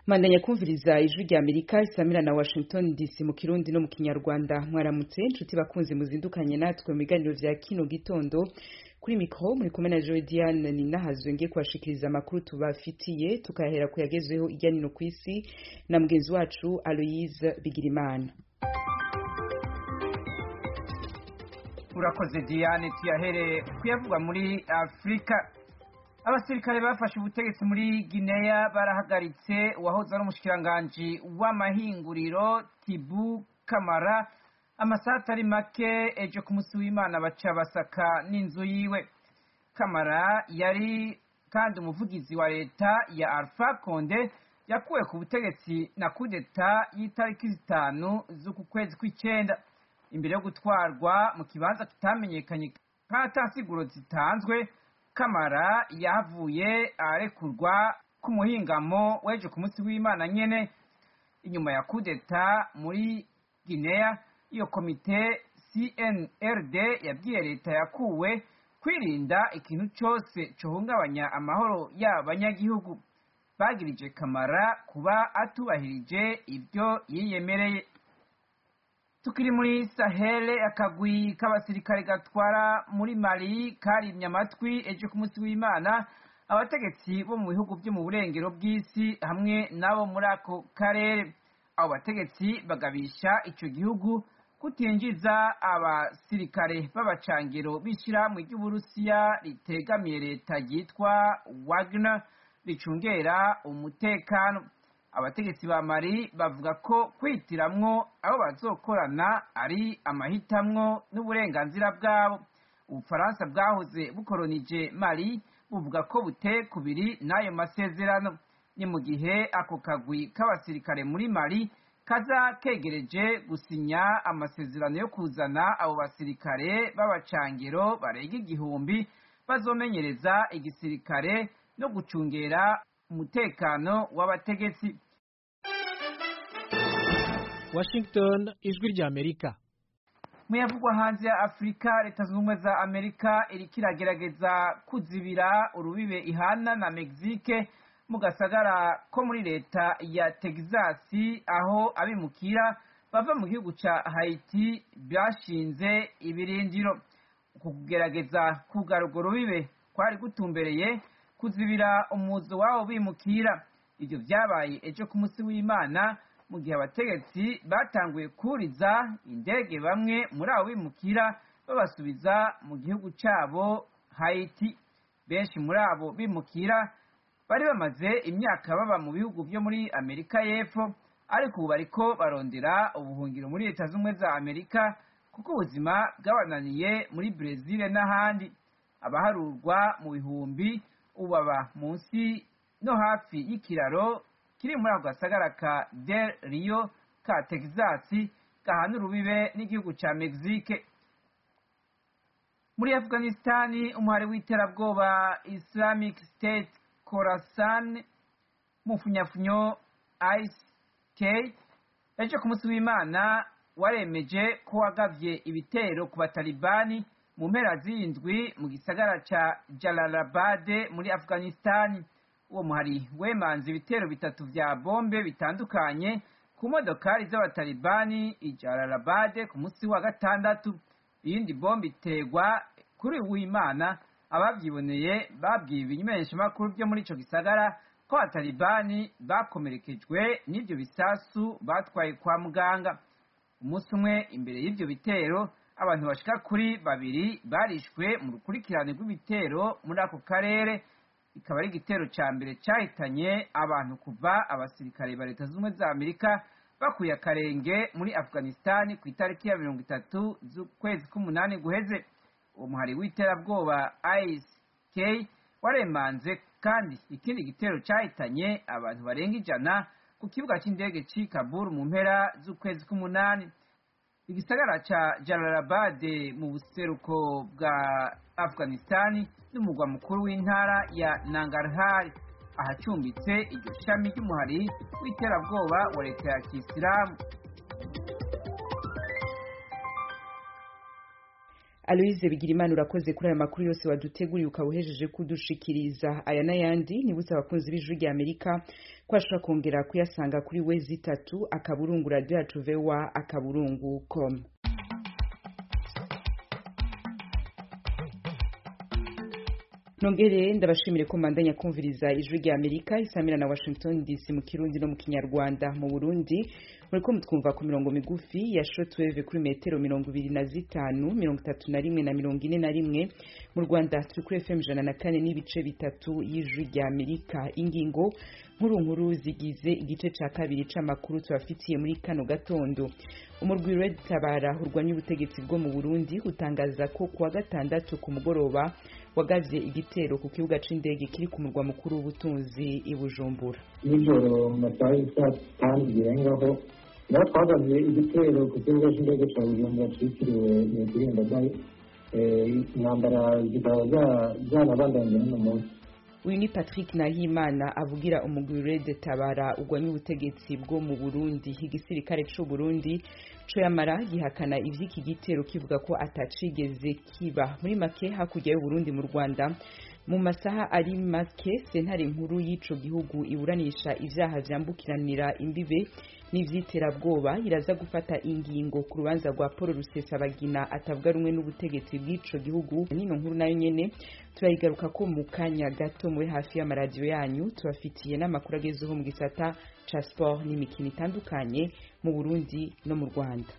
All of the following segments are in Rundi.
Mandanya kumviriza ijwi rya Amerika isamira na Washington DC mu Kirundi no mu Kinyarwanda. Mwaramutse inshuti bakunze muzindukanye natwe mu biganiro vya kino gitondo. Kuri mikro muri kumwe na Joy Diane Ninahazwe ngiye kubashikiriza amakuru tubafitiye tukahera kuyagezweho ijyanino kwisi na mugenzi wacu Aloise Bigirimana. Urakoze Diane, tuyahere kuyavuga muri Afrika. Abasirikare bafashe ubutegetsi muri Guinea barahagaritse uwahoze ari umushikiranganje w'amahinguriro Tibu Kamara amasaha atari make ejo ku munsi w'Imana baca basaka n'inzu yiwe. Kamara yari kandi umuvugizi wa leta ya Alpha Conde yakuwe ku butegetsi na kudeta y'itariki 5 z'uku kwezi kw'icenda. Imbere yo gutwarwa mu kibanza kitamenyekanye nk'atasiguro zitanzwe, Kamara yavuye arekurwa ku muhingamo w'ejo ku munsi w'Imana nyene. Inyuma ya kudeta muri Guinea, iyo komite CNRD yabwiye leta yakuwe kwirinda ikintu cyose cohungabanya amahoro y'abanyagihugu. Bagirije Kamara kuba atubahirije ibyo yiyemereye. Tukiri muri Sahel, akagwi k'abasirikare gatwara muri Mali karimye amatwi ejo ku munsi w'Imana abategetsi bo mu bihugu byo mu burengero bw'isi hamwe nabo muri ako karere. Abo bategetsi bagabisha ico gihugu kutinjiza abasirikare b'abacangiro b'ishirahamwe ry'Uburusiya ritegamiye leta ryitwa Wagner ricungera umutekano. Abategetsi ba Mali bavuga ko kwitiramwo abo bazokorana ari amahitamwo n'uburenganzira bwabo. Ubufaransa bwahoze bukolonije Mali buvuga ko butekubiri n'ayo masezerano. Ni mu gihe ako kagwi k'abasirikare muri Mali kaza kegereje gusinya amasezerano yo kuzana abo basirikare b'abacangiro barega 1000 bazomenyereza igisirikare no gucungera umutekano w'abategetsi. Washington, ijwi rya Amerika. Muyavugwa hanze ya Afrika, Leta Zunze Ubumwe za Amerika iriko iragerageza kuzibira urubibe ihana na Mexique mu gasagara ko muri leta ya Texas, aho abimukira bava mu gihugu ca Haiti byashinze ibirindiro. Kugerageza kugarugo rubibe kwari gutumbereye kuzibira umuzo wabo bimukira. Ivyo vyabaye ejo ku munsi w'Imana mu gihe abategetsi batanguye kuriza indege bamwe muri abo bimukira babasubiza mu gihugu cabo Haiti. Benshi muri abo bimukira bari bamaze imyaka baba mu bihugu byo muri Amerika y'Epfo, ariko ubu bariko barondera ubuhungiro muri Leta Zunze Ubumwe za Amerika kuko ubuzima bwabananiye muri Brazil n'ahandi. Abaharurwa mu bihumbi ubaba munsi no hafi y'ikiraro kiri muri ako gasagara ka Del Rio ka Texas gahana urubibe n'igihugu ca Mexique. Muri Afghanistan, umuhari w'iterabwoba Islamic State Khorasan mufunyafunyo ISK ejo ku munsi w'Imana waremeje ko wagavye ibitero ku batalibani mu mpera z'indwi mu gisagara ca Jalalabad muri Afghanistan. Uwo muhari wemanze ibitero 3 vya bombe bitandukanye ku modokari z'abatalibani i Jalalabad ku munsi wa gatandatu. Iyindi bombe itegwa kuri uw'Imana. Abavyiboneye babwiye ibimenyeshamakuru byo muri ico gisagara ko abatalibani bakomerekejwe n'ivyo bisasu batwaye kwa muganga. Umunsi umwe imbere y'ivyo bitero, abantu bashika kuri 2 barishwe mu rukurikirane rw'ibitero muri ako karere. Ikaba ari igitero ca mbere cyahitanye abantu kuva abasirikare ba Leta Zunze Ubumwe za Amerika bakuye akarenge muri Afghanistan ku itariki ya 30 z'ukwezi k'umunani guheze. Uwo muhari w'iterabwoba ISK waremanze kandi ikindi gitero cyahitanye abantu barenga 100 ku kibuga cy'indege ci Kabul mu mpera z'ukwezi k'umunani. Igisagara ca Jalalabad mu buseruko bwa Afghanistan n'umugwa mukuru w'intara ya Nangarhar, ahacumbitse iryo shami ry'umuhari w'iterabwoba wa leta ya Kisilamu. Aloise Bigirimana urakoze kuri aya makuru yose waduteguriye ukawuhejeje kudushikiriza. Aya n'ayandi nibutse abakunzi b'Ijwi rya Amerika ko ashobora kongera kuyasanga kuri wezi3 akaburungu radio yacu VOA akaburungu.com. Nongere ndabashimire ko mandanya kumviriza Ijwi rya Amerika isamira na Washington DC mu Kirundi no mu Kinyarwanda. Mu Burundi muriko mutwumva ku mirongo migufi ya shortwave kuri metero 25, 31 na 41. Mu Rwanda turi kuri FM 104 n'ibice bitatu y'Ijwi rya Amerika. Ingingo nkuru zigize igice ca kabiri c'amakuru tubafitiye muri kano gatondo. Umurwi Red Tabara urwanya ubutegetsi bwo mu Burundi utangaza ko kuwa gatandatu ku mugoroba wagavye igitero ku kibuga c'indege kiri ku murwa mukuru w'ubutunzi i Bujumbura. Nijoro mu masaha y'itanu birengaho naho twagavye igitero ku kibuga c'indege ca Bujumbura citiriwe Nyakwigendera Ndadaye. Intambara zikaba zanabandanyije n'uno munsi. Uyu ni Patrick Nahimana avugira umugwi Red Tabara urwanya ubutegetsi bwo mu Burundi. Igisirikare c'u Burundi co yamara gihakana ivy'iki gitero kivuga ko atacigeze kiba. Muri make hakurya y'u Burundi mu Rwanda mu masaha ari make sentare nkuru y'ico gihugu iburanisha ivyaha vyambukiranira imbibe n'ivyiterabwoba iraza gufata ingingo ku rubanza rwa Paul Rusesabagina atavuga rumwe n'ubutegetsi bw'ico gihugu. Nino nkuru nayo nyene turayigaruka ko mu kanya gato muri hafi y'amaradiyo yanyu. Tubafitiye n'amakuru agezeho mu gisata ca sport n'imikino itandukanye mu Burundi no mu Rwanda.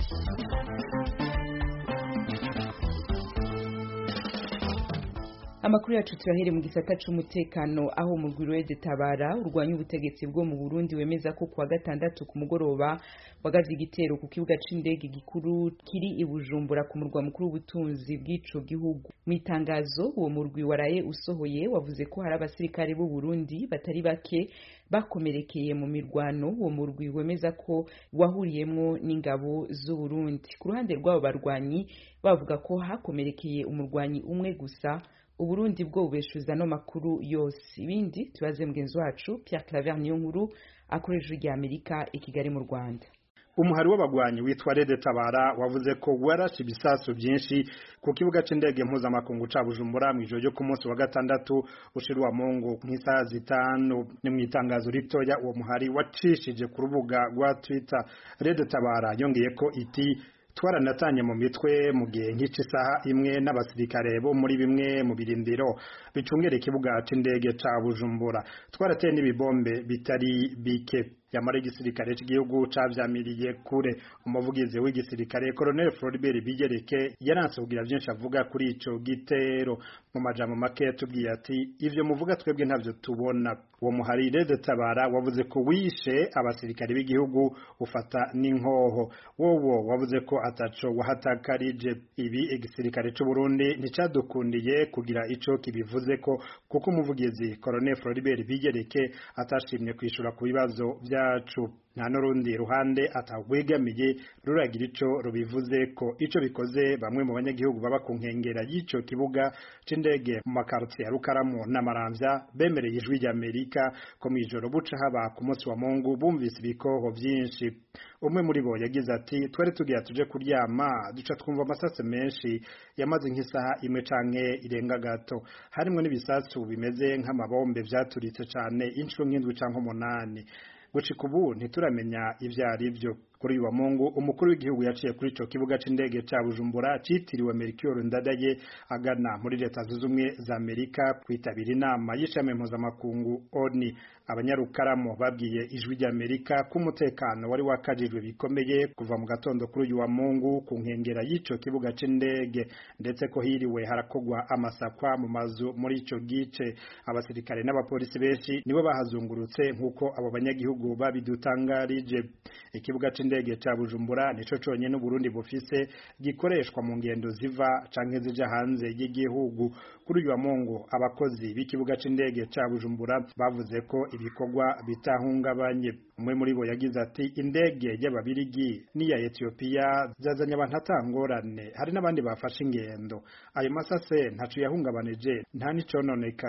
Amakuru yacu tuyahere mu gisata c'umutekano aho umurwi Red Tabara urwanya ubutegetsi bwo mu Burundi wemeza ko kuwa gatandatu ku mugoroba wagavye igitero ku kibuga c'indege gikuru kiri i Bujumbura ku murwa mukuru w'ubutunzi bw'ico gihugu. Mu itangazo uwo murwi waraye usohoye wavuze ko hari abasirikare b'u Burundi batari bake bakomerekeye mu mirwano. Uwo murwi wemeza ko wahuriyemwo n'ingabo z'u Burundi. Ku ruhande rw'abo barwanyi bavuga ko hakomerekeye umurwanyi umwe gusa. Uburundi bwo bubeshuza no makuru yose. Ibindi tubaze mugenzi wacu Pierre Claver Niyonkuru akoresha rya Amerika i Kigali mu Rwanda. Umuhari w'abagwanyi witwa Red Tabara wavuze ko warashe ibisasu byinshi ku kibuga c'indege mpuzamakungu ca Bujumbura mu ijoro ryo ku munsi wa gatandatu ushirwa Mungu nk'isaha 5. Ni mu itangazo ritoya uwo muhari wacishije ku rubuga rwa Twitter. Red Tabara yongeye ko iti twaranatanye mu mitwe mu gihe nk'ici saha imwe n'abasirikare bo muri bimwe mu birindiro bicungera ikibuga c'indege ca Bujumbura. Twarateye n'ibibombe bitari bike. Yamara igisirikare cy'igihugu cavyamiriye kure. Umuvugizi w'igisirikare Colonel Floribert Bigereke yaranse kugira byinshi avuga kuri ico gitero. Mu majambo make tubwiye ati ivyo muvuga twebwe ntavyo tubona. Uwo muhari Red Tabara wavuze ko wishe abasirikare b'igihugu ufata n'inkoho. Wowo wavuze ko ataco wahatakarije. Ibi igisirikare c'u Burundi nticadukundiye kugira ico kibivuze ko kuko umuvugizi Colonel Floribert Bigereke atashimye kwishura ku bibazo vyacu. Nta n'urundi ruhande atagwegamiye ruragira ico rubivuze ko ico bikoze bamwe mu banyagihugu baba ku nkengera y'ico kibuga c'indege mu makartier ya Rukaramu na Maramvya bemereye Ijwi rya Amerika ko mw'ijoro buca haba ku munsi wa Mungu bumvise ibikoho vyinshi. Umwe muri bo yagize ati twari tugiye tuje kuryama duca twumva amasase menshi yamaze nk'isaha imwe canke irenga gato. Harimo n'ibisasu bimeze nk'amabombe vyaturitse cane inshuro nk'indwi canke 8. Gushika ubu ntituramenya ivyo ari vyo. Kuri uyu wa Mungu umukuru w'igihugu yaciye kuri ico kibuga c'indege ca Bujumbura citiriwe Melchior Ndadaye agana muri Leta Zunze Ubumwe za Amerika kwitabira inama y'ishami mpuzamakungu ONU. Abanyarukaramo babwiye Ijwi rya Amerika ko umutekano wari wakajijwe bikomeye kuva mu gatondo kuri uyu wa Mungu ku nkengera y'ico kibuga c'indege, ndetse ko hiriwe harakogwa amasakwa mu mazu muri ico gice. Abasirikare n'abapolisi benshi nibo bahazungurutse nk'uko abo banyagihugu babidutangarije. Ikibuga c'indege ca Bujumbura nico conye n'u Burundi bufise gikoreshwa mu ngendo ziva canke zija hanze y'igihugu. Kuri uyu wa Mungu abakozi b'ikibuga c'indege ca Bujumbura bavuze ko ibikorwa bitahungabanye. Umwe muri bo yagize ati indege y'ababirigi n'iya Ethiopia zazanye abantu atangorane, hari n'abandi bafashe ingendo. Ayo masase ntacu yahungabanije nta nicononekaye.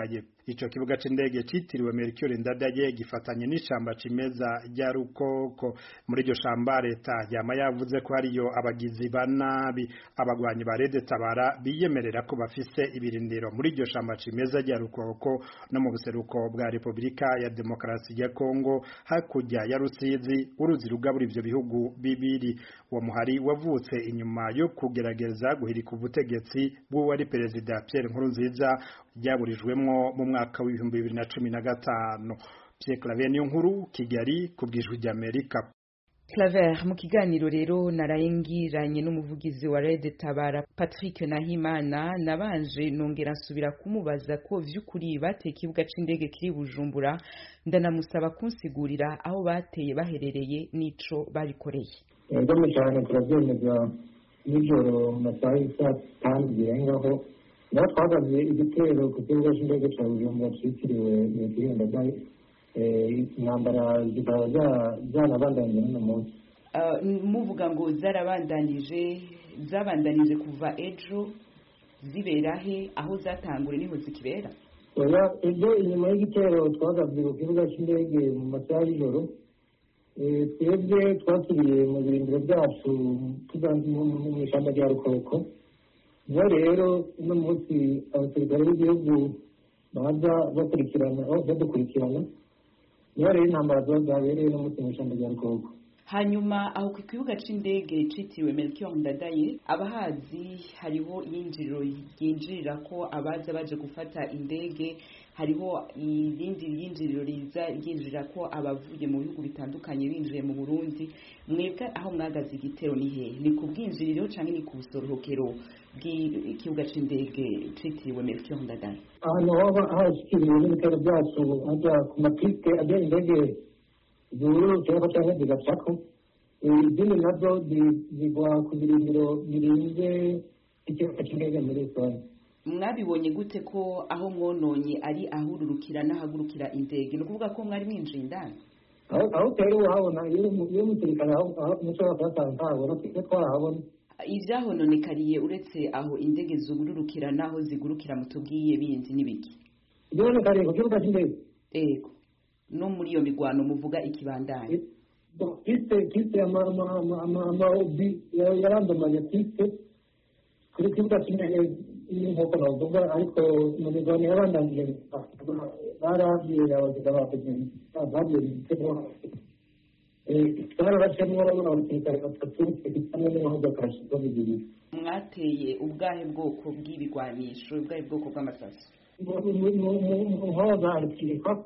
ico kibuga c'indege citiriwe Melchior Ndadaye gifatanye n'ishamba cimeza rya Rukoko. Muri iryo shamba leta yama yavuze ko hariyo abagizi ba nabi. Abagwanyi ba Red Tabara biyemerera ko bafise ibirindiro muri iryo shamba cimeza rya Rukoko no mu buseruko bwa Republika ya Demokarasi ya Kongo hakurya ya Rusizi, uruzi rugabura ivyo bihugu bibiri. Uwo muhari wavutse inyuma yo kugerageza guhirika ubutegetsi bw'uwari perezida Pierre Nkurunziza ryaburijwemwo mu mwaka wa 2015. Pierre Claver Niyonkuru, Kigali, kubw'Ijwi ry'Amerika. Claver, mu kiganiro rero narayengiranye n'umuvugizi wa Red Tabara Patrick Nahimana, nabanje nongera nsubira kumubaza ko vy'ukuri bateye ikibuga c'indege kiri Bujumbura, ndanamusaba kunsigurira aho bateye baherereye n'ico barikoreye. Ndamwe cyane turabyemeza nijoro mu masaha y'isa kandi birengaho naho twagabye igitero ku kibuga c'indege ca Bujumbura citiriwe Melchior Ndadaye. Intambara zikaba zanabandanije n'uno munsi. Muvuga ngo zabandanije kuva ejo zibera he, aho zatangure niho zikibera? Ibyo inyuma y'igitero twagabye ku kibuga cy'indege mu masaha y'ijoro, twebwe twasubiye mu birindiro byacu mu ishyamba rya Rukoko. niyo rero uno munsi abasirikare b'igihugu baza badukurikirana niyo rero intambara zabereye no munsi mu ishyamba rya Rukoko. Hanyuma aho ku kibuga c'indege citiriwe Melchior Ndadaye abahazi hariho yinjiriro ryinjirira ko abaza baje gufata indege, hariho irindi yinjiriro riza ryinjirira ko abavuye mu bihugu bitandukanye binjiye mu Burundi. Mwebwe aho mwagaze igitero ni he? Ni ku bwinjiriro canke ni ku sorohokero bw'ikibuga c'indege citiriwe Melchior Ndadaye? Ahantu haba hashikiriwe n'ibitero byacu ajya ku mapiste ajya indege zuru cyangwa zigacako, izindi nazo zigwa ku birindiro birinze ikibuga cy'indege muri rusange. Mwabibonye gute ko aho mwononye ari ahururukira n'ahagurukira indege? Ni ukuvuga ko mwari mwinjiye indani? Aho rero uhabona iyo umusirikare aho mushobora kuhasanga ntabona twese twarahabona. Ivyahononekariye uretse aho indege zugururukira naho zigurukira mutubwiye bindi n'ibiki? Ivyahononekariye ku kibuga cy'indege? Ego. No muri iyo migwano muvuga ikibandanye. Kiste amaobi yarandomanya kiste kuri kibuga cy'indege nk'uko navuga, ariko mu migwano yabandanije barabwiye abagabo bagiye igitego barabacemwo abasirikare batatu hamwe n'imodoka zishinzwe bibiri. Mwateye ubwahe bwoko bw'ibigwanisho, ubwahe bwoko bw'amasasu? mu hoza harikirikwa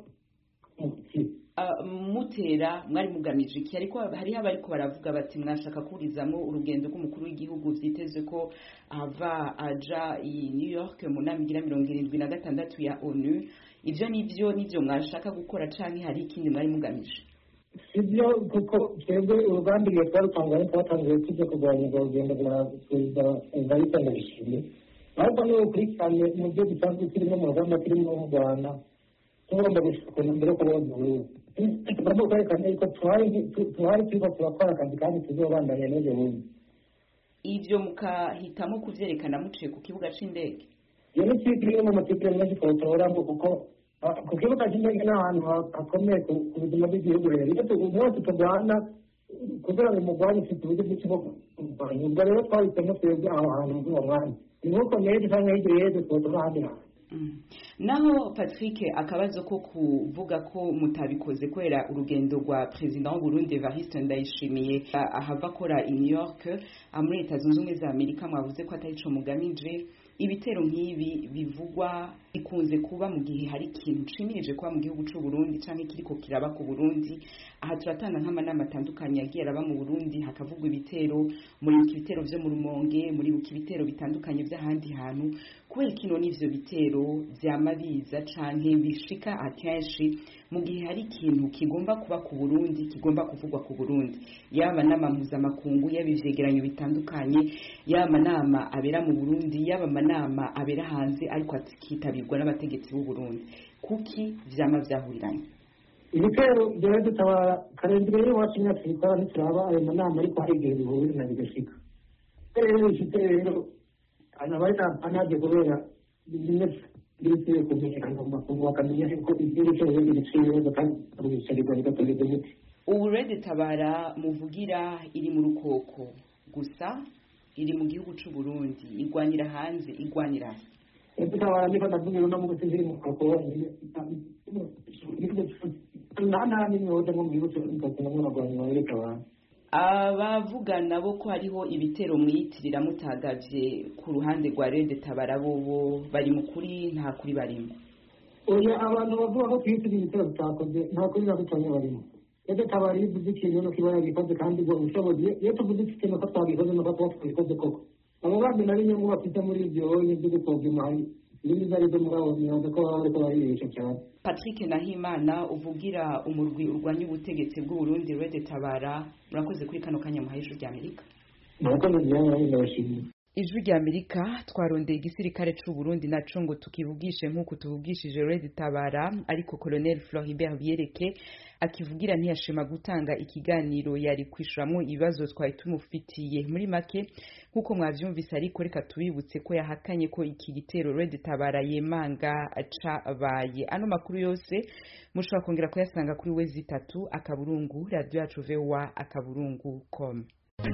mutera mwari mugamije iki? Ariko hariho abariko baravuga bati mwashaka kurizamo urugendo rw'umukuru w'igihugu, vyitezwe ko ava aja i New York mu nama igira 76 ya ONU. Ivyo nivyo mwashaka gukora canke hari ikindi mwari mugamije? Sibyo, kuko twebwe urugamba igihe twatanguye tujya kurwanya urwo rugendo rwa perezida Evariste Ndayishimiye, ahubwo ni ukurikirane mu byo dusanzwe turimo mu rugamba turimo mu Rwanda, tugomba gushika mbere ko bozuye tugomba kwerekana yuko tuhari turiko turakora akazi kandi tuzobandanya n'ejo bundi. Ivyo mukahitamo kuvyerekana muciye ku kibuga c'indege? Iyo ni twigiriye mu matipire menshi twotoramo, kuko ku kibuga cy'indege ni ahantu hakomeye ku buzima bw'igihugu. Rero iyo bose turwana kugira ngo umugwanyi ufite uburyo bwinshi bwo kurwanya, ubwo rero twahisemo twebwe aho hantu muri uwo mwanya. Ni nk'uko n'ejo canke hirya y'ejo twotora ahandi hantu. Naho Patrick, akabazo ko kuvuga ko mutabikoze kwera urugendo rwa president w'u Burundi Evariste Ndayishimiye ahava akora i New York muri Leta Zunze Ubumwe za Amerika, mwavuze ko atari co mugamije. Ibitero nk'ibi bivugwa ikunze kuba mu gihe hari ikintu cimirije kuba mu gihugu c'u Burundi canke kiriko kiraba ku Burundi. Aha turatanga nk'amanama atandukanye yagiye araba mu Burundi, hakavugwa ibitero, muri ibitero vyo mu Rumonge, muri ibitero bitandukanye by'ahandi hantu. Kubera kino n'ivyo bitero vyama biza canke bishika akenshi mu gihe hari ikintu kigomba kuba ku Burundi, kigomba kuvugwa ku Burundi, yaba nama mpuzamakungu, yaba ivyegeranyo bitandukanye, yaba amanama abera mu Burundi, yaba amanama abera hanze ariko akitabirwa n'abategetsi b'u Burundi. Kuki vyama vyahuriranye? Ibitero bya dutabara karindire y'iwacu nyafurika ntituraba ayo manama, ariko hari igihe bihurira na bigashika. Rero ibitero anabaita anaje kubera ndetse kumenyekana mu makuru bakamenya yuko igihugu cyose giciwe kandi bicarirwa bigatorerwa imiti. ubu Red Tabara muvugira iri mu rukoko gusa iri mu gihugu cy'u Burundi igwanira hanze igwanira Red Tabara niba ndavuga no mu gutsinzira mu rukoko nana ni nyoda mu gihugu cy'u Burundi abavugana bo ko hariho ibitero mwiyitirira mutagavye ku ruhande rwa Red Tabara bo bari mu kuri nta kuri barimo. Oya abantu bavuga ko kwitira ibitero bitakoze nta kuri batanye barimo. Red Tabara yivuze ikintu no kibara gikoze kandi ngo ushoboye iyo tuvuze ikintu ko twabikoze no ko twabikoze koko. Abo bandi nari nyungu bafite muri ibyo n'ibyo gutobya imari n'ibizarizo mugabo nyaza ko bariko baribesha cyane. Patrick Nahimana uvugira umurwi urwanya ubutegetsi bw'u Burundi Red Tabara murakoze kuri kano kanya muhaye Ijwi ry'Amerika. Ijwi ry'Amerika twarondeye igisirikare cy'u Burundi naco ngo tukivugishe nk'uko tuvugishije Red Tabara ariko Colonel Floribert Biereke akivugira ntiyashima gutanga ikiganiro yari kwishuramwo ibibazo twari tumufitiye muri make nk'uko mwavyumvise ariko reka tubibutse ko yahakanye ko iki gitero Red Tabara yemanga acabaye. Ano makuru yose mushobora kongera kuyasanga kuri wezi 3 akaburungu radio yacu VOA akaburungu.com.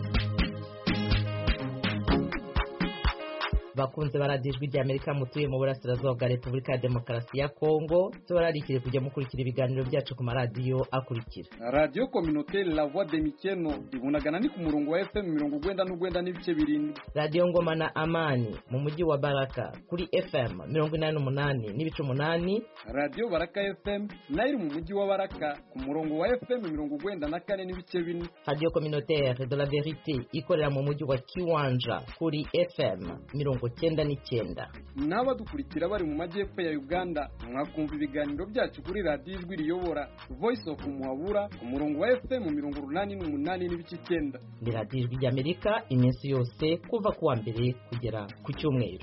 bakunze baradijwe ry'Amerika mutuye mu burasirazuba bwa Repubulika ya Demokarasi ya Kongo tubararikire kujya mukurikira ibiganiro byacu ku maradiyo akurikira Radio Communautaire La Voix de Mikeno ibunagana ni ku murongo wa FM 99 n'ibice 7 Radio Ngoma na Amani mu mujyi wa Baraka kuri FM 88 n'ibice 8 Radio Baraka FM nayo mu mujyi wa Baraka ku murongo wa FM 94 n'ibice 4 Radio Communautaire de la Vérité ikorera mu mujyi wa Kiwanja kuri FM 99. N'abadukurikira bari mu majyepfo ya Uganda mwakumva ibiganiro byacu kuri radio Ijwi riyobora Voice of Muhabura ku murongo wa FM 88 n'ibice 9. Ni radio Ijwi ry'Amerika iminsi yose kuva kuwa mbere kugera ku cyumweru.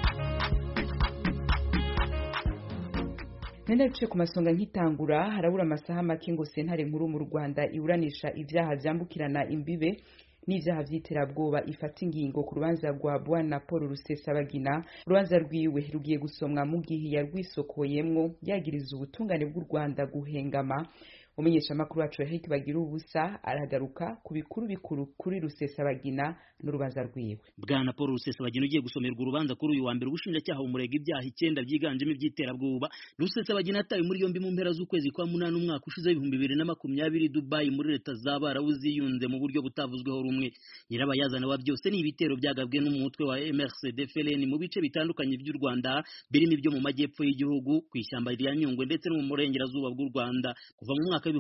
Nenda bice ku masonga nkitangura harabura amasaha make ngo sentare nkuru mu Rwanda iuranisha ivyaha vyambukirana imbibe n'ivyaha vy'iterabwoba ifata ingingo ku rubanza rwa Bwana Paul Rusesabagina. Urubanza rwiwe rugiye gusomwa mu gihe yarwisokoyemwo yagiriza ubutungane bw'u Rwanda guhengama. Umenyesha makuru wacu Eric Bagira ubusa aragaruka ku bikuru kuri Rusesabagina n'urubanza rwiwe. Bwana Paul Rusesabagina ugiye gusomerwa urubanza kuri uyu wa mbere ubushinjacyaha umurega ibyaha 9 byiganjemo iby'iterabwoba. Rusesabagina atawe muri yombi mu mpera z'ukwezi kwa 8 umwaka ushize 2020 Dubai muri leta z'Abarabu ziyunze mu buryo butavuzweho rumwe. Nyirabayazana wa byose ni ibitero byagabwe n'umutwe wa MRCD-FLN mu bice bitandukanye by'u Rwanda birimo ibyo mu majyepfo y'igihugu kwishyamba rya Nyungwe ndetse no mu murengerazuba bw'u Rwanda kuva mu mwaka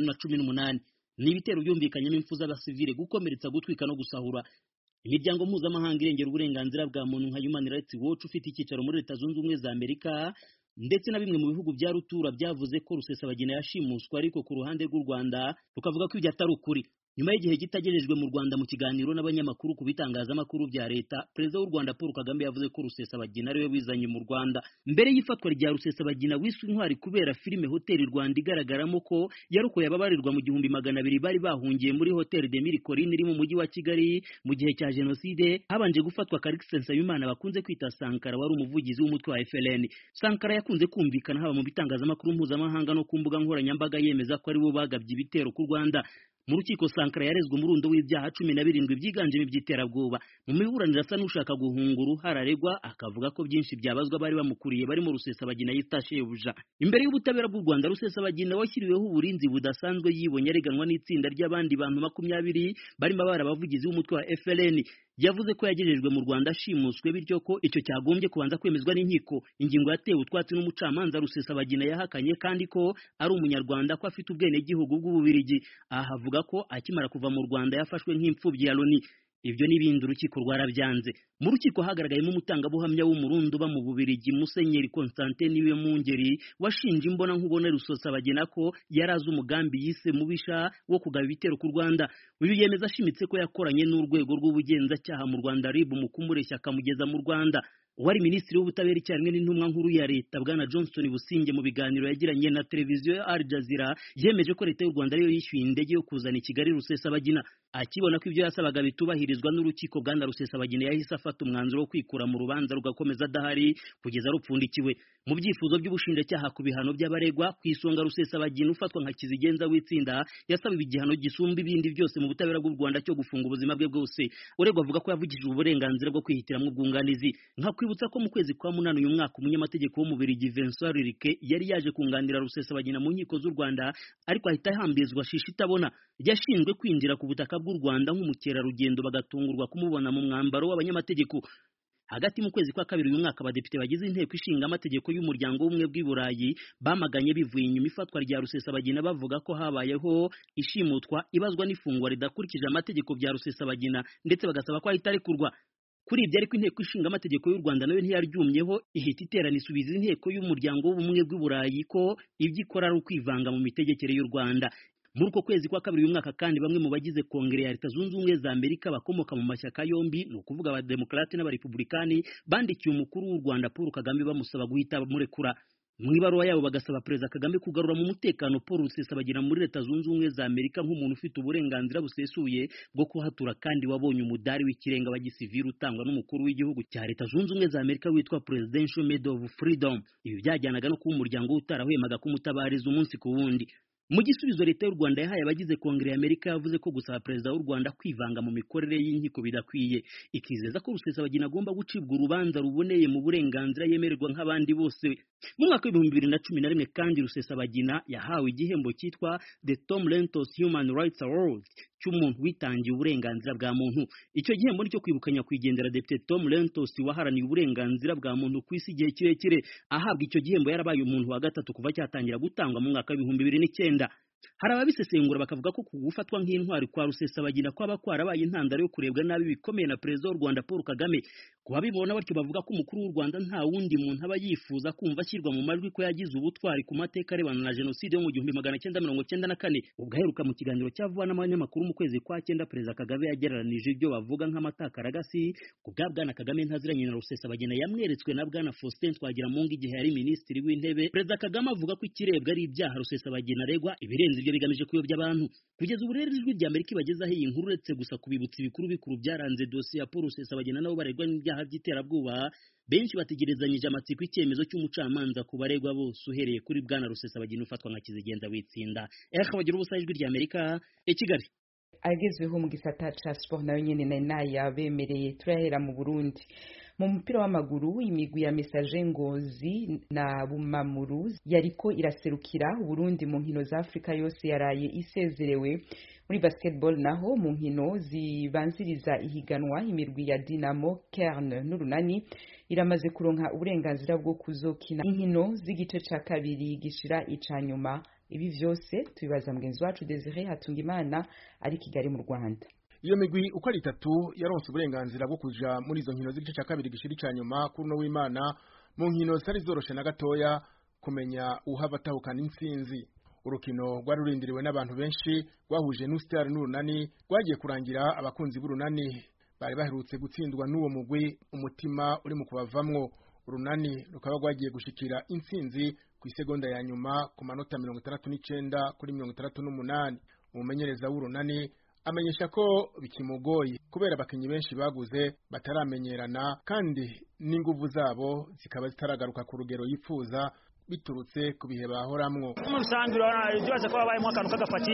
2018. Ni ibitero byumvikanyemo impfu z'abasivile gukomeretsa gutwika no gusahura. Imiryango mpuzamahanga irengera uburenganzira bwa muntu nka Human Rights Watch ufite icyicaro muri Leta Zunze Ubumwe za Amerika ndetse na bimwe mu bihugu bya rutura byavuze ko Rusesabagina yashimuswa ariko ku ruhande rw'u Rwanda rukavuga ko ibyo atari ukuri. Nyuma y'igihe gitagerejwe mu Rwanda mu kiganiro n'abanyamakuru ku bitangazamakuru bya leta, Perezida w'u Rwanda Paul Kagame yavuze ko Rusesabagina ariwe wizanye mu Rwanda. Mbere y'ifatwa rya Rusesabagina wiswe intwari kubera filime Hotel Rwanda igaragaramo ko yarokoye ababarirwa mu 200 bari bahungiye muri Hotel de Mille Collines iri mu mujyi wa Kigali mu gihe cya Jenoside, habanje gufatwa Karikisi Nsabimana bakunze kwita Sankara wari umuvugizi w'umutwe wa FLN. Sankara yakunze kumvikana haba mu bitangazamakuru mpuzamahanga no ku mbuga nkoranyambaga yemeza ko ari bo bagabye ibitero ku Rwanda. Mu rukiko Sankara yarezwe umurundo w'ibyaha 17 byiganjemo iby'iterabwoba. Mu miburanira asa n'ushaka guhunguru hararegwa akavuga ko byinshi byabazwa bari bamukuriye barimo Rusesabagina yitashebuja. Imbere y'ubutabera bw'u Rwanda Rusesabagina washyiriweho uburinzi budasanzwe yibonye areganwa n'itsinda ry'abandi bantu 20 barimo abavugizi w'umutwe wa FLN. Yavuze ko yagejejwe mu Rwanda ashimuswe bityo ko icyo cyagombye kubanza kwemezwa n'inkiko. Ingingo yatewe utwatsi n'umucamanza Rusesabagina yahakanye kandi ko ari umunyarwanda ko afite ubwene gihugu bw'Ububirigi. Aha avuga ko akimara kuva mu Rwanda yafashwe nk'imfubyi ya Loni. Ibyo n'ibindi urukiko rwarabyanze. Mu rukiko hagaragayemo umutangabuhamya w'umurundo ba mu Bubirigi Musenyeri Constantin niwe Mungeri washinje imbona nkubone Rusesabagina ko yarazi umugambi yise mubisha wo kugaba ibitero ku Rwanda. Uyu yemeza ashimitse ko yakoranye n'urwego rw'ubugenzacyaha mu Rwanda RIB mu kumureshya akamugeza mu Rwanda. wari minisitiri w'ubutabera icyarimwe n'intumwa nkuru ya leta bwana Johnston Businge mu biganiro yagiranye na televiziyo ya Al Jazeera yemeje ko leta y'u Rwanda ariyo yishyuye indege yo kuzana i Kigali Rusesabagina. Akibona ko ibyo yasabaga bitubahirizwa n'urukiko, bwana Rusesabagina yahise afata umwanzuro wo kwikura mu rubanza rugakomeza adahari kugeza rupfundikiwe. Mu byifuzo by'ubushinjacyaha ku bihano by'abaregwa, ku isonga Rusesabagina ufatwa nka kizigenza w'itsinda yasabiwe igihano gisumba ibindi byose mu butabera bw'u Rwanda cyo gufunga ubuzima bwe bwose. Uregwa avuga ko yavugishije uburenganzira bwo kwihitiramo ubwunganizi. Kwibutsa ko mu kwezi kwa munani uyu mwaka umunyamategeko wo mu Bubiligi Vincent Ririke yari yaje kunganira Rusesabagina mu nkiko z'u Rwanda, ariko ahita ahambizwa shisha itabona. Yashinzwe kwinjira ku butaka bw'u Rwanda nk'umukerarugendo bagatungurwa kumubona mu mwambaro w'abanyamategeko. Hagati mu kwezi kwa kabiri uyu mwaka abadepite bagize inteko ishinga amategeko y'umuryango w'ubumwe bw'i Burayi bamaganye bivuye inyuma ifatwa rya Rusesabagina, bavuga ko habayeho ishimutwa, ibazwa n'ifungwa ridakurikije amategeko bya Rusesabagina, ndetse bagasaba ko ahita arekurwa. Kuri ibyo ariko inteko ishinga amategeko y'u Rwanda nayo ntiyaryumyeho, ihita iterana isubiza inteko y'umuryango w'ubumwe bw'i Burayi ko ibyo ikora ari ukwivanga mu mitegekere y'u Rwanda. Muri uko kwezi kwa kabiri uyu mwaka kandi bamwe mu bagize Kongere ya Leta Zunze Ubumwe za Amerika bakomoka mu mashyaka yombi, ni ukuvuga abademokarate n'abarepublikani, bandikiye umukuru w'u Rwanda Paul Kagame bamusaba guhita murekura. Mu ibaruwa yabo bagasaba Perezida Kagame kugarura mu mutekano Paul Rusesabagina muri Leta Zunze Ubumwe za Amerika nk'umuntu ufite uburenganzira busesuye bwo kuhatura kandi wabonye umudari w'ikirenga wa gisivili utangwa n'umukuru w'igihugu cya Leta Zunze Ubumwe za Amerika witwa Presidential Medal of Freedom. Ibi byajyanaga no kuba umuryango utarahwemaga kumutabariza umunsi ku wundi. Mu gisubizo leta y'u Rwanda yahaye abagize Kongere ya Amerika yavuze ko gusaba Perezida w'u Rwanda kwivanga mu mikorere y'inkiko bidakwiye, ikizeza ko Rusesabagina agomba gucibwa urubanza ruboneye mu burenganzira yemererwa nk'abandi bose. Mu mwaka w'ibihumbi 2011 kandi Rusesabagina yahawe igihembo cyitwa The Tom Lantos Human Rights Award cy'umuntu witangiye uburenganzira bwa muntu. Icyo gihembo nicyo kwibukanya kwigendera Depite Tom Lantos waharaniye uburenganzira bwa muntu ku isi igihe kirekire. Ahabwa icyo gihembo yarabaye umuntu wa gatatu kuva cyatangira gutangwa mu mwaka w'ibihumbi 2009. Hari ababisesengura bakavuga ko kugufatwa nk'intwari kwa Rusesabagina kwaba kwarabaye intandaro yo kurebwa nabi bikomeye na Perezida w'u Rwanda Paul Kagame. Kuba bibona batyo bavuga ko umukuru w'u Rwanda nta wundi muntu aba yifuza kumva ashyirwa mu majwi ko yagize ubutwari ku mateka arebana na jenoside yo mu 1994. Ubwo aheruka mu kiganiro cyavuga n'abanyamakuru mu kwezi kwa 9, Perezida Kagame yagereranije ibyo bavuga nk'amatakaragasi. Ku bwa Bwana Kagame ntaziranye na Rusesabagina yamweretswe na Bwana Faustin Twagiramungu igihe yari minisitiri w'intebe. Perezida Kagame avuga ko ikirebwa ari ibyaha Rusesabagina aregwa, ibirenze ibyo bigamije kuyobya abantu. Kugeza ubu rero ijwi rya Amerika ibagezaho iyi nkuru uretse gusa kubibutsa ibikuru byaranze dosiye ya Paul Rusesabagina nabo baregwa n'ibyaha by'iterabwoba, benshi bategerezanyije amatsiko icyemezo cy'umucamanza ku baregwa bose uhereye kuri Bwana Rusesabagina ufatwa nka kizigenza w'itsinda. Bagira ubusa ijwi rya Amerika i Kigali. Agezweho mu gisata ca sport nayo nyene naya bemereye. Turahera mu Burundi. Mu mupira w'amaguru imigwi ya Messager Ngozi na Bumamuru yariko iraserukira Burundi mu nkino za Afrika yose yaraye isezerewe. Muri basketball naho mu nkino zibanziriza ihiganwa imirwi ya Dinamo, Kern n'Urunani iramaze kuronka uburenganzira bwo kuzokina inkino z'igice ca kabiri gishira icanyuma. Ibi vyose tubibaza mugenzi wacu Desire Hatungimana ari Kigali mu Rwanda. Iyo migwi uko ari 3 yaronse uburenganzira bwo kuja muri izo nkino z'igice ca kabiri gishiri cyanyuma kuri no w'Imana, mu nkino zari zoroshe na gatoya kumenya uhava tahukana intsinzi. Urukino rwari rurindiriwe n'abantu benshi rwahuje n'Ustar n'Urunani, rwagiye kurangira abakunzi b'Urunani bari baherutse gutsindwa n'uwo mugwi umutima uri mu kubavamwo. Urunani rukaba rwagiye gushikira intsinzi ku isegonda ya nyuma ku manota 69 kuri 68. Umumenyereza w'Urunani amenyesha ko bikimugoye kubera abakinyi benshi baguze bataramenyerana kandi n'inguvu zabo zikaba zitaragaruka ku rugero yifuza biturutse ku bihe bahoramwo. Umusanziro ibibazo ko babaye mu akantu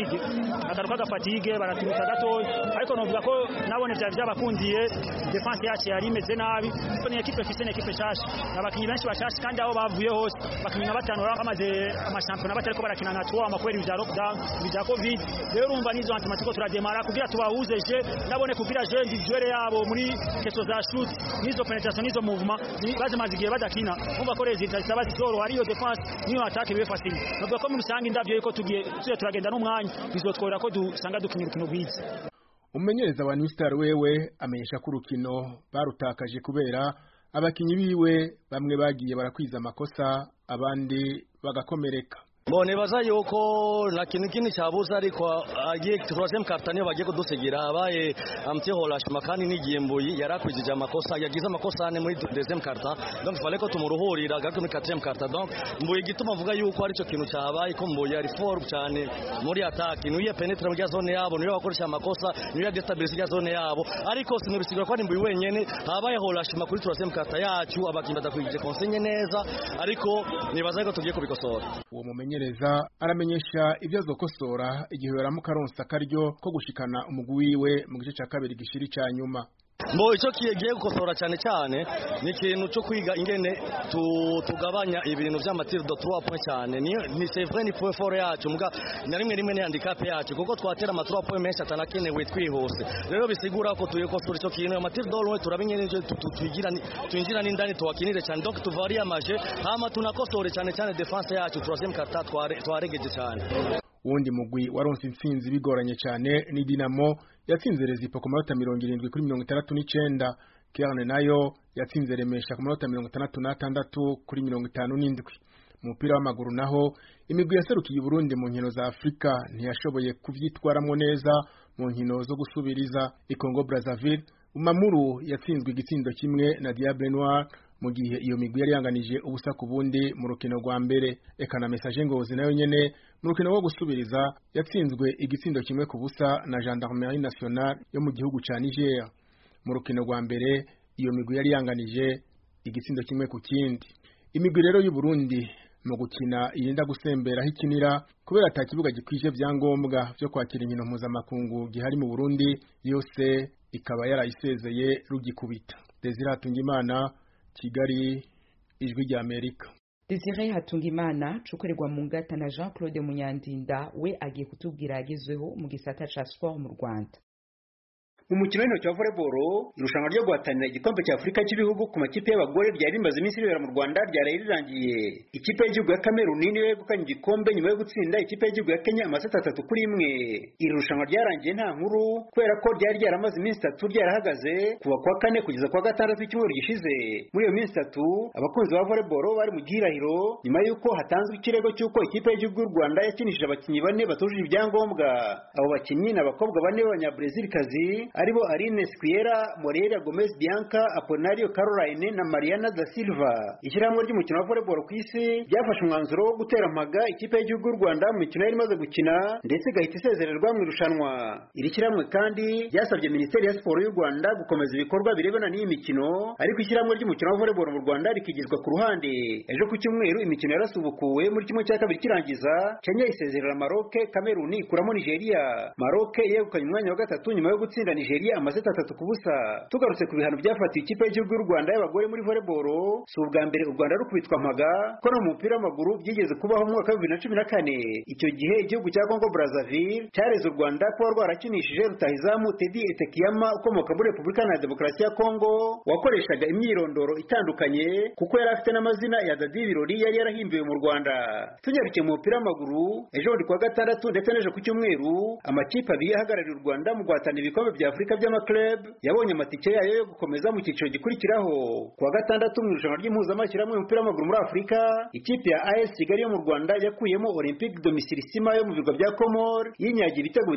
k'agafatige baraturuka gatoya, ariko novuga ko nabone byabakundiye defense yacu yari imeze nabi. Ko ni equipe ifise ni equipe shashi, abakinyi benshi bashashi kandi aho bavuye hose bakinyi na batanu bamaze amashampiyona batariko barakina na twa amakweri bya lockdown bya covid. Rero urumva nizo antimatiko turademara kugira tubahuzeje nabone kugira je individuelle yabo muri keso za shoot nizo penetration nizo movement baze mazigiye badakina. Umva ko resultat zaba zoro ariyo niyo atake biwe fasili. Nubwo ko mu rusange indavyo yuko tugiye turagenda n'umwanya bizotwora ko dusanga dukinira urukino rwiza. Umumenyereza wa New Star wewe amenyesha ko urukino barutakaje kubera abakinyi biwe bamwe bagiye barakwiza amakosa abandi bagakomereka. mbone baza yuko na kintu kindi cyabuze ariko agiye troisième carte niyo bagiye kudusigira abaye amtihorashima kandi n'igimbuyi yarakwijije amakosa yagize amakosa ane muri deuxième carte donc il fallait ko tumuruhurira gato muri quatrième carte donc mbuye gituma avuga yuko ari cyo kintu cyabaye ko mbuye ari fort cyane muri attaque niyo penetra muri zone yabo niyo bakoresha amakosa niyo destabilize zone yabo ariko sinubisigura ko mbuye wenyene habaye horashima kuri troisième carte yacu abakimba dakwije konsenye neza ariko nibaza ko tugiye kubikosora. Uwo mumenyereza aramenyesha ibyo azokosora igihe yaramuka aronsa akaryo ko gushikana umugwi wiwe mu gice cya kabiri gishiri cya nyuma. Mbo icyo kigiye gukosora cyane ni ikintu cyo kwiga ingene tugabanya ibintu by'amatir de 3 points cyane ni c'est vrai ni point fort yacu mbwa na rimwe ni handicap yacu kuko twatera ama 3 points menshi atanakenewe twihose rero bisigura ko tuyekosora icyo kintu amatir de l'eau turabinyene twinjira n'indani tuwakinire cyane donc tuvaria maje hama tunakosore cyane defense yacu troisième carte twaregeje cyane. Wundi mugwi waronse intsinzi bigoranye cyane ni Dinamo yatsinze Rezipo ku manota 70 kuri 69. Kerne nayo yatsinze Remesha ku manota 66 kuri 57. Mu mupira w'amaguru naho imigwi yaserukiye Burundi mu nkino za Afrika ntiyashoboye kuvyitwaramo neza mu nkino zo gusubiriza. Congo Brazzaville Umamuru yatsinzwe igitsindo kimwe na Diable Noir mu gihe iyo migwi yari yanganije ubusa ku bundi mu rukino rwa mbere. Eka na Message Ngozi nayo nyene mu rukino wo gusubiriza yatsinzwe igitsindo kimwe ku busa na Gendarmerie Nationale yo mu gihugu ca Niger. Mu rukino rwa mbere iyo migwi yari yanganije igitsindo kimwe ku kindi. Imigwi rero y'u Burundi mu gukina irinda gusembera hikinira kubera atakibuga gikwije byangombwa byo kwakira inkino mpuzamakungu gihari mu Burundi yose ikaba yarayisezeye rugikubita. Desire Hatungimana, Kigali, Ijwi rya Amerika. Desire Hatungimana cukorerwa mu ngata na Jean Claude Munyandinda we agiye kutubwira yagezweho mu gisata ca sport mu Rwanda. Mu mukino w'intoki wa volleyball irushanwa ryo guhatanira igikombe cya Afurika cy'ibihugu ku makipe y'abagore ryari rimaze iminsi ribera mu Rwanda ryari rirangiye. Ikipe y'igihugu ya Cameroon niyo yegukanye igikombe nyuma yo gutsinda ikipe y'igihugu ya Kenya amaseti 3-1. Iri rushanwa ryarangiye nta nkuru kubera ko ryari ryaramaze iminsi 3 ryarahagaze kuva kwa 4 kugeza kwa 6 icyumweru gishize. Muri iyo minsi 3 abakunzi ba volleyball bari mu gihirahiro nyuma y'uko hatanzwe ikirego cy'uko ikipe y'igihugu y'u Rwanda yakinishije abakinnyi 4 batujuje ibyangombwa. Abo bakinnyi n'abakobwa 4 b'Abanyabrazilkazi aribo Aline Squiera, Moreira Gomez Bianca, Aponario Caroline na Mariana da Silva. Ishyirahamwe ry'umukino wa volleyball ku isi ryafashe umwanzuro wo gutera mpaga ikipe y'igihugu y'u Rwanda mu mikino yari imaze gukina ndetse igahita isezererwa mu irushanwa. Iri shyirahamwe kandi ryasabye Minisiteri ya Siporo y'u Rwanda gukomeza ibikorwa birebana n'iyi mikino ariko ishyirahamwe ry'umukino wa volleyball mu Rwanda rikigizwa ku ruhande. Ejo ku cyumweru imikino yarasubukuwe muri kimwe cya kabiri kirangiza. Kenya isezerera Maroc, Cameroon ikuramo Nigeria. Maroc yegukanye umwanya wa gatatu nyuma yo gutsinda Nigeria amaseti 3-0. Tugarutse ku bihano byafatiwe ikipe y'igihugu y'u Rwanda y'abagore muri volleyball, si ubwa mbere u Rwanda rukubitwa mpaga ko no mu mupira w'amaguru byigeze kubaho mu mwaka wa 2014. Icyo gihe igihugu cya Congo Brazzaville cyareze u Rwanda kuba rwarakinishije rutahizamu Teddy Etekiyama ukomoka muri Repubulika na Demokarasi ya Congo wakoreshaga imyirondoro itandukanye kuko yari afite n'amazina ya Dadi Birori yari yarahimbiwe mu Rwanda. Tunyarukiye mu mupira w'amaguru ejo ndi kwa gatandatu ndetse n'ejo ku cyumweru amakipe abiri ahagarariye u Rwanda mu guhatanira ibikombe bya Afurika by'amaklub yabonye amatike yayo yo gukomeza mu cyiciro gikurikiraho. Kuwa gatandatu mu irushanwa ry'impuzamashyirahamwe y'umupira w'amaguru muri Afurika ikipe ya AS Kigali yo mu Rwanda yakuyemo Olympique Domicilisima yo mu birwa bya Comore yinyagiye ibitego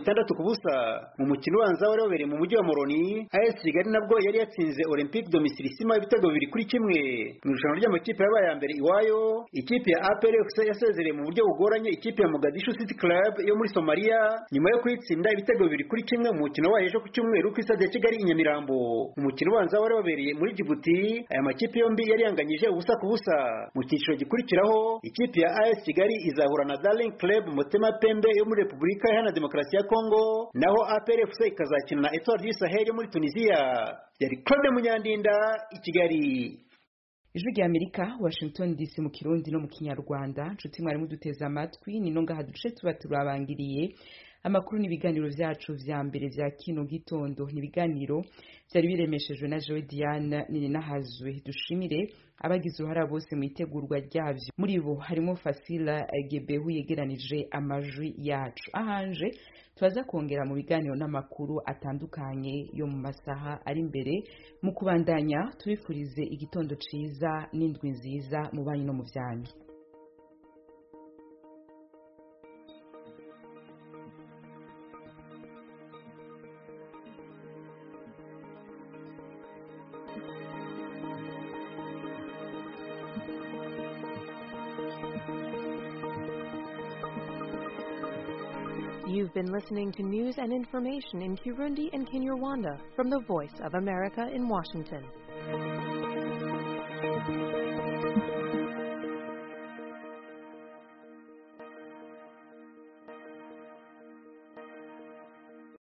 6-0. Mu mukino ubanza wari wabereye mu mujyi wa Moroni AS Kigali nabwo yari yatsinze Olympique Domicilisima ibitego 2-1. Mu irushanwa ry'amakipe yabaye ya mbere iwayo ikipe ya APR FC yasezereye mu buryo bugoranye ikipe ya Mogadishu City Club yo muri Somalia nyuma yo kwitsinda ibitego 2-1 mu mukino wayo ejo ku cyumweru ku Stade ya Kigali i Nyamirambo. Umukino ubanza wari wabereye muri Djibouti aya makipe yombi yari yanganyije ubusa ku busa. Mu cyiciro gikurikiraho ikipe ya AS Kigali izahura na Darling Club Motema Pembe yo muri Repubulika Iharanira Demokarasi ya Kongo naho APR FC ikazakina na Etoile du Sahel yo muri Tunisia. Yari Claude Munyandinda i Kigali. Ijwi rya Amerika, Washington DC mu Kirundi no mu Kinyarwanda. Nshuti mwari muduteze amatwi ni no ngaha duce tuba turabangiriye. Amakuru n'ibiganiro vyacu vya mbere vya kino gitondo n'ibiganiro byari biremeshejwe na Joe Diane Ninahazwe. Dushimire abagize uruhara bose mu itegurwa ryavyo. Muri bo harimo Fasila Gebehu yegeranije amajwi yacu. Ahanje twaza kongera mu biganiro n'amakuru atandukanye yo mu masaha ari imbere. Mu kubandanya tubifurize igitondo ciza n'indwi nziza mu banyu no mu vyanyu. You've been listening to news and information in Kirundi and Kinyarwanda from the Voice of America in Washington.